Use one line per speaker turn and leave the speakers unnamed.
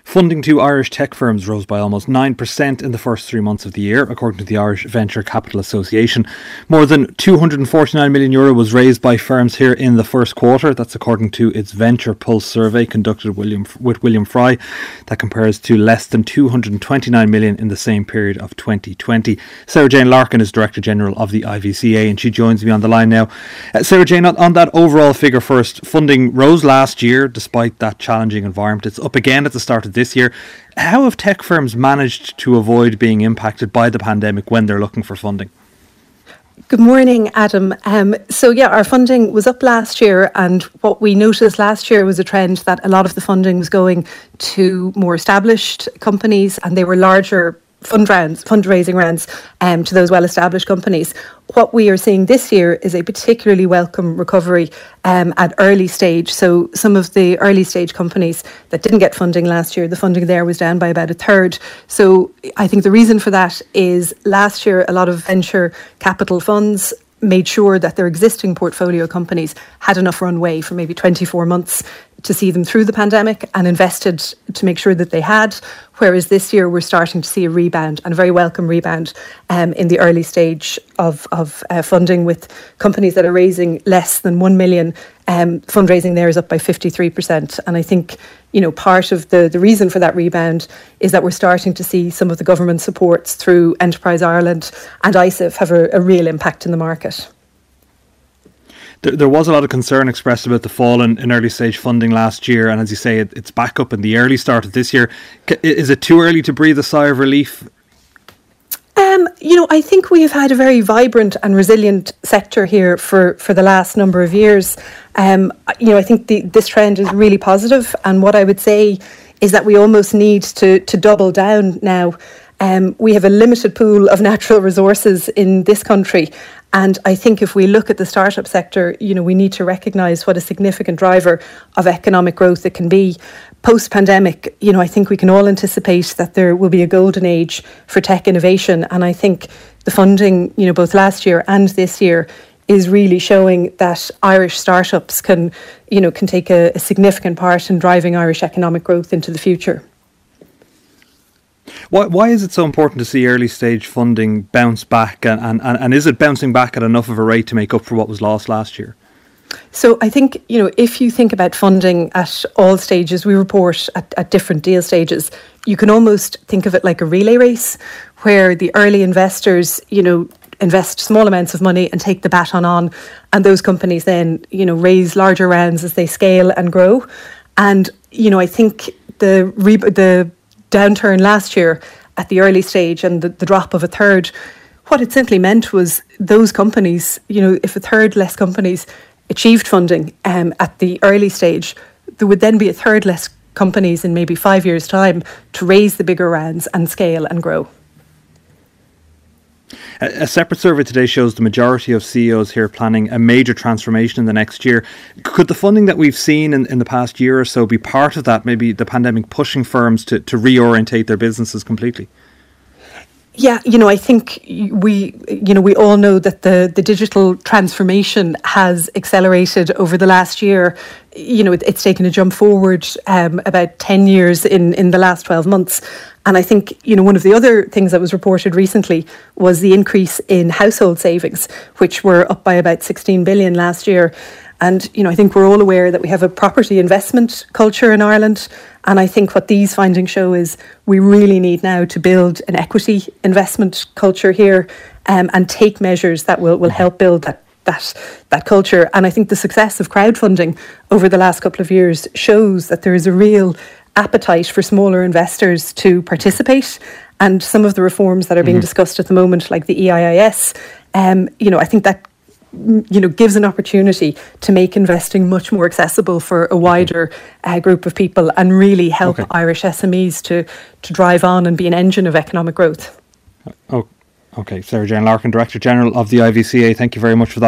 Funding to Irish tech firms rose by almost 9% in the first 3 months of the year, according to the Irish Venture Capital Association. More than €249 million was raised by firms here in the first quarter. That's according to its Venture Pulse survey conducted with William Fry. That compares to less than €229 million in the same period of 2020. Sarah Jane Larkin is Director General of the IVCA, and she joins me on the line now. Sarah Jane, on that overall figure first, funding rose last year despite that challenging environment. It's up again at the start of this year. How have tech firms managed to avoid being impacted by the pandemic when they're looking for funding?
Good morning, Adam. Our funding was up last year, and what we noticed last year was a trend that a lot of the funding was going to more established companies, and they were larger fundraising rounds to those well-established companies. What we are seeing this year is a particularly welcome recovery at early stage. So some of the early stage companies that didn't get funding last year, the funding there was down by about a third. So I think the reason for that is last year a lot of venture capital funds made sure that their existing portfolio companies had enough runway for maybe 24 months to see them through the pandemic and invested to make sure that they had. Whereas this year we're starting to see a rebound, and a very welcome rebound in the early stage of funding, with companies that are raising less than 1 million. Fundraising there is up by 53%. And I think, part of the reason for that rebound is that we're starting to see some of the government supports through Enterprise Ireland and ISIF have a real impact in the market.
There was a lot of concern expressed about the fall in early stage funding last year, and as you say, it's back up in the early start of this year. Is it too early to breathe a sigh of relief?
I think we have had a very vibrant and resilient sector here for the last number of years. I think this trend is really positive, and what I would say is that we almost need to double down now. We have a limited pool of natural resources in this country, and I think if we look at the startup sector, we need to recognise what a significant driver of economic growth it can be. Post-pandemic, I think we can all anticipate that there will be a golden age for tech innovation, and I think the funding, both last year and this year, is really showing that Irish startups can take a significant part in driving Irish economic growth into the future.
Why is it so important to see early stage funding bounce back, and is it bouncing back at enough of a rate to make up for what was lost last year?
So I think, if you think about funding at all stages, we report at different deal stages. You can almost think of it like a relay race where the early investors, invest small amounts of money and take the baton on. And those companies then, raise larger rounds as they scale and grow. And, I think the downturn last year at the early stage and the drop of a third, what it simply meant was those companies, if a third less companies achieved funding at the early stage, there would then be a third less companies in maybe 5 years' time to raise the bigger rounds and scale and grow.
A separate survey today shows the majority of CEOs here planning a major transformation in the next year. Could the funding that we've seen in the past year or so be part of that, maybe the pandemic pushing firms to reorientate their businesses completely?
Yeah, I think we all know that the digital transformation has accelerated over the last year. It's taken a jump forward about 10 years in the last 12 months. And I think, one of the other things that was reported recently was the increase in household savings, which were up by about 16 billion last year. And, I think we're all aware that we have a property investment culture in Ireland. And I think what these findings show is we really need now to build an equity investment culture here and take measures that will help build that culture. And I think the success of crowdfunding over the last couple of years shows that there is a real appetite for smaller investors to participate. And some of the reforms that are being discussed at the moment, like the EIIS, I think that gives an opportunity to make investing much more accessible for a wider group of people and really help Irish SMEs to drive on and be an engine of economic growth.
Okay, Sarah Jane Larkin, Director General of the IVCA, thank you very much for that.